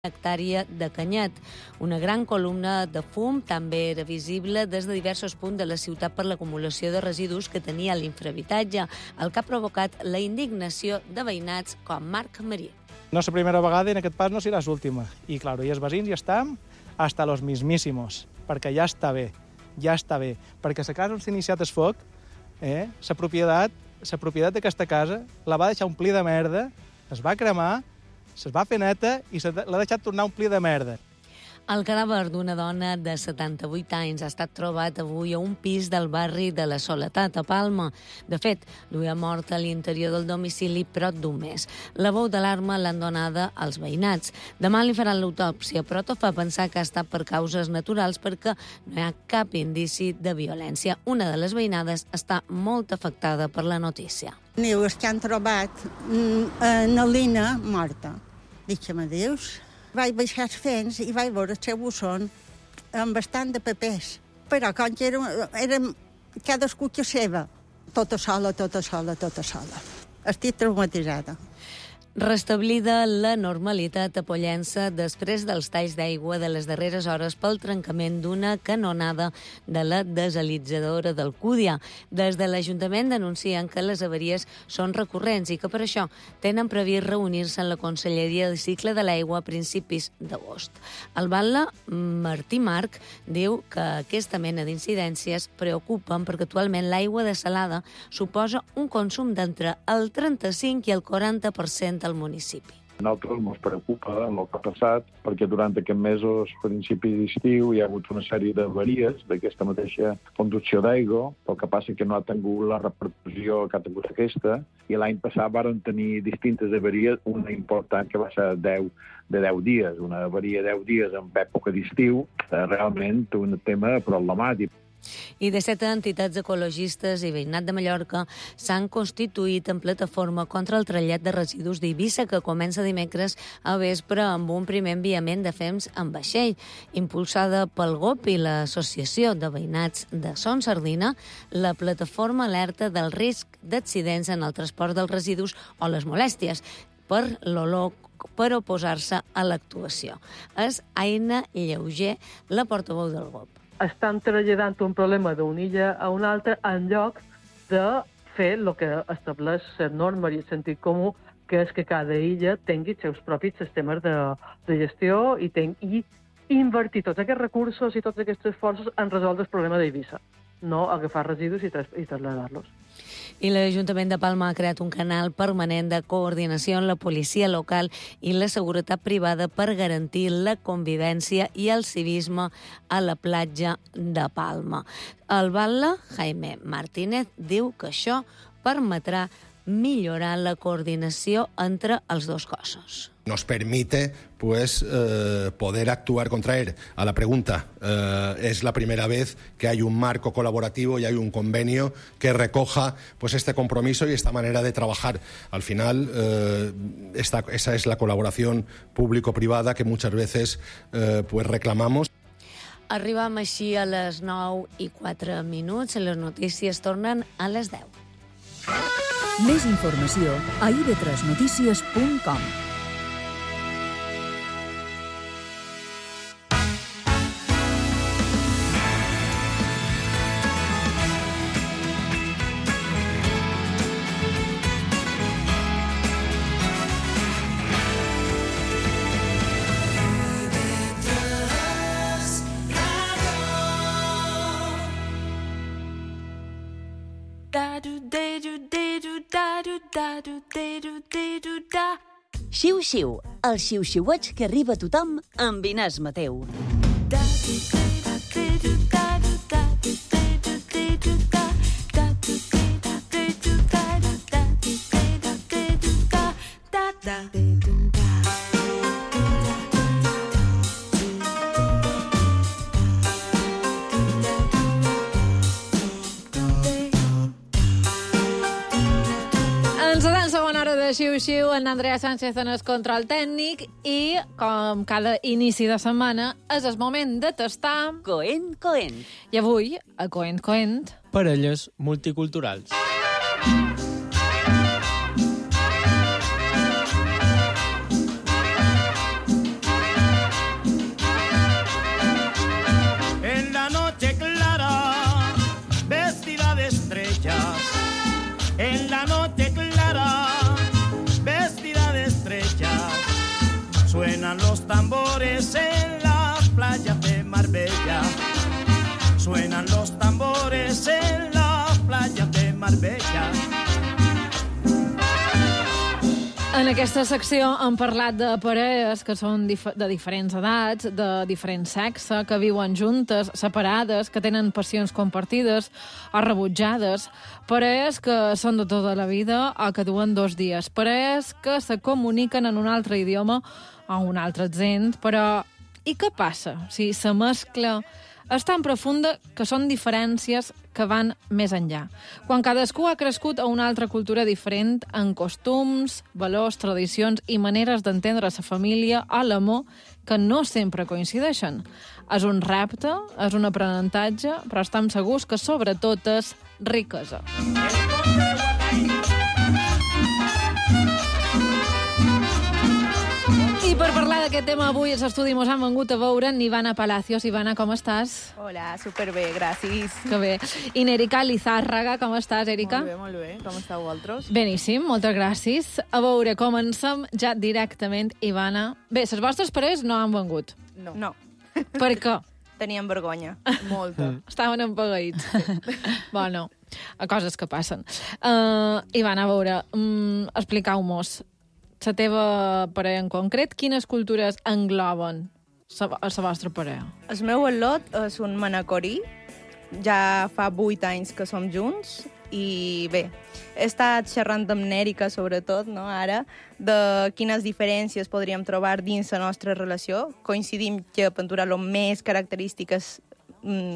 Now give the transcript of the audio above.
hectàrea de canyet. Una gran columna de fum també era visible des de diversos punts de la ciutat per l'acumulació de residus que tenia l'infrahabitatge, el que ha provocat la indignació de veïnats com Marc Marí. No és la primera vegada i en aquest pas no serà l'última. I, claro, i els veïns ja estan hasta los mismísimos, perquè ja està bé, perquè la casa on s'ha iniciat el foc, la propietat d'aquesta casa la va deixar omplir de merda, es va cremar, se'ls va fer neta i l'ha deixat tornar a omplir de merda. El cadàver d'una dona de 78 anys ha estat trobat avui a un pis del barri de la Soledat, a Palma. De fet, duia mort a l'interior del domicili prop d'un mes. La veu d'alarma l'han donada als veïnats. Demà li faran l'autòpsia, però tot fa pensar que ha estat per causes naturals perquè no hi ha cap indici de violència. Una de les veïnades està molt afectada per la notícia. És que han trobat una Lina morta. Deixa'm Déus. Vaig baixar els fents i vaig veure el seu bussón amb bastant de papers. Però com que érem cadascú que seva, tota sola. Estic traumatitzada. Restablida la normalitat a Pollença després dels talls d'aigua de les darreres hores pel trencament d'una canonada de la desalitzadora d'Alcúdia. Des de l'Ajuntament denuncien que les avaries són recurrents i que per això tenen previst reunir-se en la Conselleria de Cicle de l'Aigua a principis d'agost. El batlle Martí Marc diu que aquesta mena d'incidències preocupen perquè actualment l'aigua desalada suposa un consum d'entre el 35 i el 40% al municipi. A nosaltres ens preocupa el que ha passat perquè durant aquests mesos, a principi d'estiu, hi ha hagut una sèrie d'avaries d'aquesta mateixa conducció d'aigua. El que passa que no ha tingut la repercussió que ha tingut aquesta i l'any passat varen tenir distintes avaries, una important que va ser de 10 dies. Una avaria de 10 dies en època d'estiu, realment un tema problemàtic. I de 7 entitats ecologistes i veïnat de Mallorca s'han constituït en plataforma contra el trasllad de residus d'Eivissa, que comença dimecres a vespre amb un primer enviament de fems en vaixell. Impulsada pel GOP i l'Associació de Veïnats de Son Sardina, la plataforma alerta del risc d'accidents en el transport dels residus o les molèsties per l'olor per oposar-se a l'actuació. És Aina Lleuger, la portaveu del GOP. Estan traslladant un problema d'una illa a una altra en lloc de fer el que estableix la norma i el sentit comú, que és que cada illa tingui els seus propis sistemes de gestió i invertir tots aquests recursos i tots aquests esforços en resoldre el problema d'Eivissa, no agafar residus i traslladar-los. I l'Ajuntament de Palma ha creat un canal permanent de coordinació amb la policia local i la seguretat privada per garantir la convivència i el civisme a la platja de Palma. El batlle, Jaime Martínez, diu que això permetrà millorar la coordinació entre els dos cossos. Nos permite poder actuar contra él. A la pregunta, es la primera vez que hay un marco colaborativo y hay un convenio que recoja este compromiso y esta manera de trabajar. Al final, esa es la colaboración público-privada que muchas veces reclamamos. Arribam així a les 9:04. Les notícies tornen a les 10. Més informació a ib3notícies.com. Xiu-xiu, el xiu-xiueig que arriba a tothom amb Inés Mateu. Xiu-xiu, en Andrea Sánchez en el control tècnic i, com cada inici de setmana, és el moment de tastar... Coent, coent. I avui, a Coent, coent... Parelles multiculturals. Suenan los tambores en la playa de Marbella. Suenan los tambores en la playa de Marbella. En aquesta secció hem parlat de parelles que són de diferents edats, de diferent sexe, que viuen juntes, separades, que tenen passions compartides o rebutjades, parelles que són de tota la vida o que duen 2 dies, parelles que se comuniquen en un altre idioma o un altre accent, però i què passa si la mescla és tan profunda que són diferències que van més enllà? Quan cadascú ha crescut a una altra cultura diferent en costums, valors, tradicions i maneres d'entendre la família o l'amor que no sempre coincideixen. És un repte, és un aprenentatge, però estem segurs que sobretot és riquesa. I per parlar d'aquest tema avui als estudis mos han vengut a veure Ivana Palacios. Ivana, com estàs? Hola, superbé, gràcies. Que bé. I Erika Lizárraga, com estàs, Erika? Molt bé. Com esteu vosaltres? Beníssim, moltes gràcies. A veure, comencem ja directament, Ivana. Bé, les vostres parelles no han vengut. No. Per què? Teníem vergonya, molta. Estaven empagueïts. Bueno, coses que passen. Ivana, a veure, expliqueu-mos. La teva parella en concret, quines cultures engloben la vostra parella? El meu al·lot és un manacorí. Ja fa 8 anys que som junts i bé, he estat xerrant amb Nèrica, sobretot, no, ara, de quines diferències podríem trobar dins la nostra relació. Coincidim que, per lo més característiques